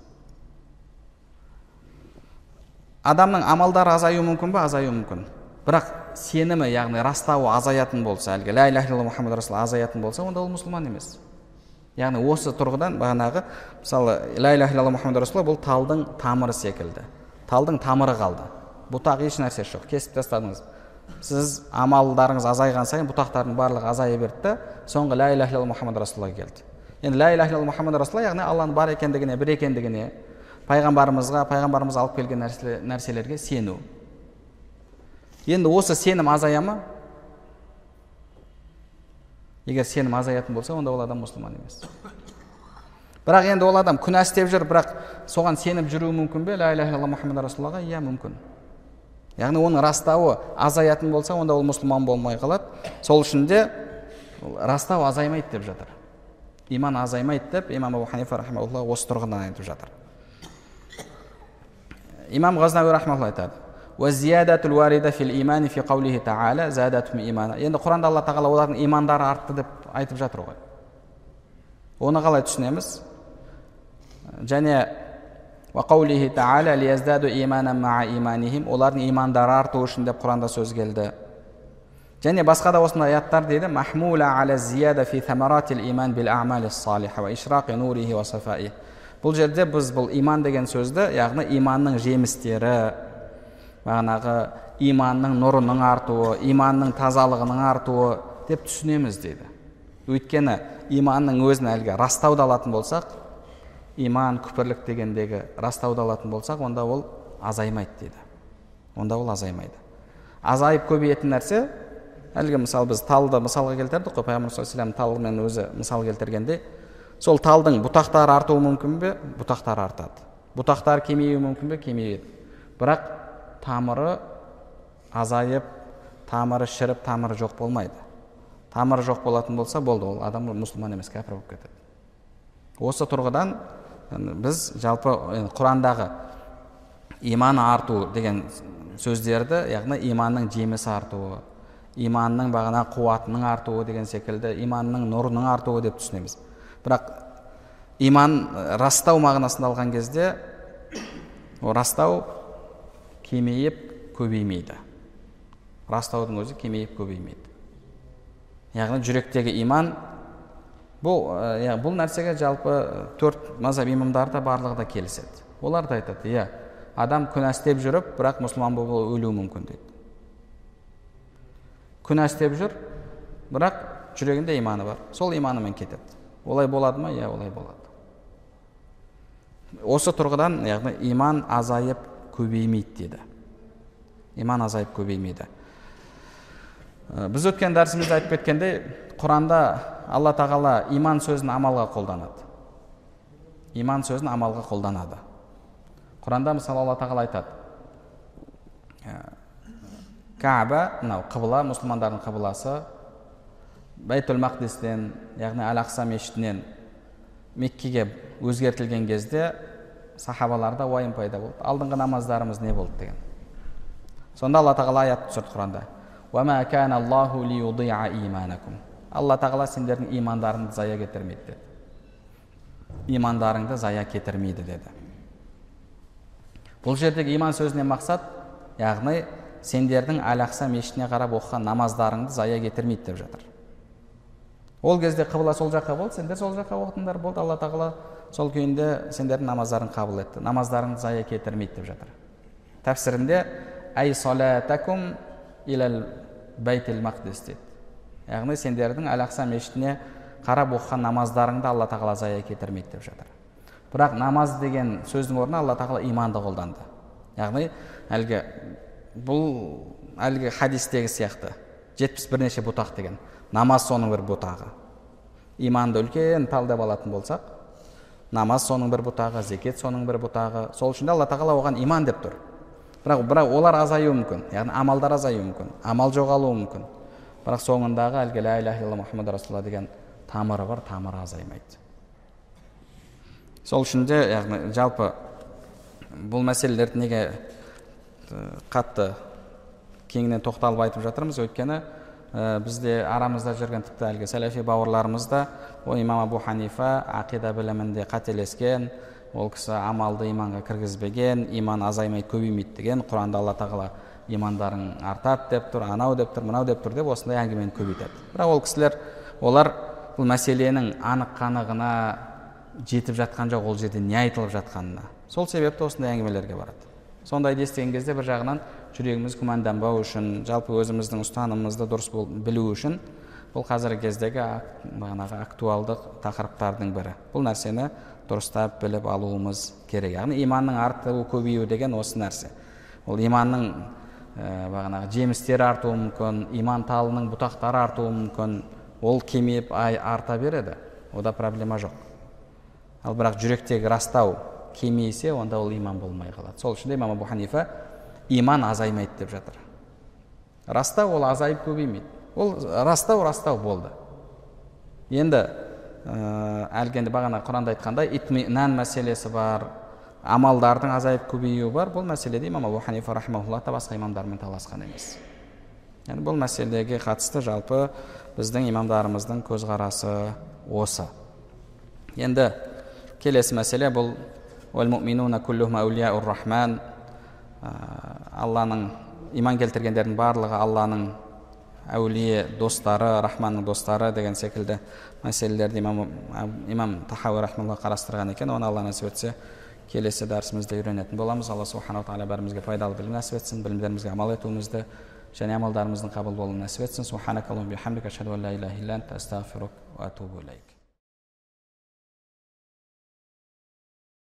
Адамның амалдары азаю мүмкін ба? Азаю мүмкін. Бірақ сенімі, яғни растауы азаятын болса, әлгі ла иляха иллаллах Мұхаммад Расулуллах азаятын болса, онда ол мұсылман емес. Яғни осы тұрғыдан бағанағы, мысалы, ла иляха иллаллах Мұхаммад Расулуллах бұл талдың тамыры секілді. Талдың тамыры қалды. Бұтақ еш нәрсе жоқ, кесіп тастадыңыз. Сіз амалдарыңыз азайған сайын бұтақтардың барлығы азая берді, соңғы ла иляха иллаллах Мұхаммад Расулуллах келді. Енді ла иляха иллаллах Мұхаммад Расулуллах, яғни Алланың бар екендігіне, бір екендігіне, пайғамбарымызға, пайғамбарымыз алып келген нәрселерге сену. Енді осы сенім азая ма? Егер сенім азаятын болса, онда ол адам мұсылман емес. Бірақ енді ол адам күнә істеп жүр, бірақ соған сеніп жүруі мүмкін бе? Ла иляха иллаллах Мұхаммад Расулуллахқа? Иә, мүмкін. Яғни оның растауы азаятын болса, онда ол мұсылман болмай қалады. Сол үшін де растау азаймайды деп жатыр. Иман азаймайды деп имам Абу Ханифа рахимахулла осы тұрғыдан айтып жатыр. Имам Ғазнауи рахимахулла айтады: "Ва зиядатул варида фил имани фи қаулихи та'ала задатум имана." Енді Құранда Алла тағала олардың имандары артты деп айтып жатыр ғой. Оны қалай түсінеміз? Және ва қаулихи та'ала лияздadu иманан ма'a иманихим, олардың имандары арту үшін деп Құранда сөз келді. Және басқа да осындай аяттар дейді: "Махмула аля зияда фи самаратил иман бил а'малис салиха ва ишрaqi нурихи ва сафаи." Бұл жерде біз бұл иман деген сөзді, яғни иманның жемістері, бағанағы иманның нұрының артуы, иманның тазалығының артуы деп түсінеміз дейді. Өйткені иманның өзін әлгі растауды алатын болсақ, иман, күпірлік дегендегі растауды алатын болсақ, онда ол азаймайды дейді. Онда ол азаймайды. Азайып көбейетін нәрсе, әлгі мысал біз талды мысалға келтірдік қой, пайғамбар саллаллаху алейхи ва саллям талмен өзі мысал келтіргенде, сол талдың бұтақтары артуы мүмкін бе? Бұтақтары артады. Бұтақтары кемеюі мүмкін бе? Кемейеді. Бірақ тамыры азайып, тамыры шіріп, тамыры жоқ болмайды. Тамыры жоқ болатын болса, болды, ол адам мұсылман емес, кәпір болып кетеді. Осы тұрғыдан біз жалпы Құрандағы иман арту деген сөздерді, яғни иманның жемісі артуы, иманның бағана қуатының артуы деген секілді, иманның нұрының артуы деп түсінеміз. Бірақ иман растау мағынасында алған кезде, о растау кемейіп көбеймейді. Растаудың өзі кемейіп көбеймейді. Яғни жүректегі иман, бұл, ә, бұл нәрсеге жалпы төрт мазхаб имамдары да барлығы да келіседі. Олар да айтады, иә, адам күнә істеп жүріп, бірақ мұсылман болып өлуі мүмкін дейді. Күнә істеп жүр, бірақ жүрегінде иманы бар. Сол иманымен кетеді. Олай болады ма? Иә, олай болады. Осы тұрғыдан, яғни иман азайып көбеймейді деді. Иман азайып көбеймейді. Біз өткен дәрісімізде айтып кеткендей, Құранда Алла тағала иман сөзін амалға қолданады. Иман сөзін амалға қолданады. Құранда мысалы Алла тағала айтады, Кааба, мынау қыбла, мұсылмандардың қыбласы, Байтул Мақдистен, яғни Ал-Ақса мешітінен Меккеге өзгертілген кезде сахабаларда уайым пайда болды. Алдыңғы намаздарымыз не болды деген. Сонда Алла тағала аят түсірді Құранда. وَمَا كَانَ اللَّهُ لِيُضِيعَ إِيمَانَكُمْ. Алла тағала сендердің имандарыңды зая кетірмейді деді. Имандарыңды зая кетірмейді деді. Бұл жердегі иман сөзінен мақсат, яғни сендердің Ал-Ақса мешітіне қарап оқыған намаздарыңды зая кетірмейді деп жатыр. Ол кезде қыбла сол жаққа болды, сендер сол жаққа оқытыңдар болды. Алла тағала сол күйінде сендердің намаздарың қабыл етті. Намаздарыңды зая кетірмейді деп жатыр. Тәфсірінде әй салатакум илал байтил мақдис дейді. Яғни сендердің Ал-Ақса мешітіне қарап оқыған намаздарыңды Алла тағала зая кетірмейді деп жатыр. Бірақ намаз деген сөздің орнына Алла тағала иманды қолданды. Яғни әлгі бұл әлгі хадистегі сияқты жетпіс бірнеше бұтақ деген. Намаз соның бір бұтағы. Иманды үлкен тал деп алатын болсақ, намаз соның бір бұтағы, зекет соның бір бұтағы. Сол үшін Алла тағала оған иман деп тұр. Бірақ, бірақ олар азаюы мүмкін, яғни амалдар азаюы мүмкін, амал жоғалуы мүмкін. Бірақ соңындағы әлгі ла иляха илlalloh Мұхаммад расулуллах деген тамыры бар, тамыры азаймайды. Сол үшін де, яғни жалпы бұл мәселелерді неге қатты кеңінен тоқталып айтып жатырмыз, өйткені бізде арамызда жүрген тіпті әлгі сәләфи бауырларымыз да о имам Абу Ханифа ақида білімінде қателескен, ол кісі амалды иманға кіргізбеген, иман азаймай көбеймейді деген, Құранда Алла тағала имандарың артады деп тұр, анау деп тұр, мынау деп тұр деп осындай әңгімені көбейтеді. Бірақ ол кісілер, олар бұл мәселенің анық қанығына жетіп жатқан жоқ, ол жерде не айтылып жатқанына. Сол себепті осындай әңгімелерге барады. Сондайды естіген кезде бір жағынан жүрегіміз күмәнданбау үшін, жалпы өзіміздің ұстанымымызды дұрыс білу үшін, бұл қазіргі кездегі бағанағы актуалдық тақырыптардың бірі. Бұл нәрсені дұрыстап біліп алуымыз керек. Яғни иманның артуы, көбеюі деген осы нәрсе. Ол иманның ә, бағанағы жемістері артуы мүмкін, иман талының бұтақтары артуы мүмкін. Ол кемейіп арта береді. Ода проблема жоқ. Ал бірақ жүректегі растау кемейсе, онда ол иман болмай қалады. Сол үшін де имам Абу Ханифа иман азаймайды деп жатыр. Растау ол азайып көбеймейді. Ол растау растау болды. Енді әлгенде бағана Құранда айтқандай итминан мәселесі бар, амалдардың азайып көбеюі бар. Бұл мәселеде имам Абу Ханифа рахимахуллах та басқа имамдармен таласқан емес. Яғни бұл мәселеге қатысты жалпы біздің имамдарымыздың көзқарасы осы. Енді келесі мәселе бұл уәл-муъминуна куллухум әулияур рахман. Алланың иман келтіргендердің барлығы Алланың әулие достары, рахманның достары деген секілді мәселелерді имам, имам Тахауи рахимахуллах қарастырған екен. Оны Алла нәсіп етсе келесі дәрісімізде үйренетін боламыз. Алла субханаху тағала бәрімізге пайдалы білім нәсіп етсін, білімдерімізге амал етуімізді және амалдарымыздың қабыл болуын нәсіп етсін. Субханакаллахумма бихамдика ашһаду ан ла илаха илля анта астағфирука ва атубу илейк.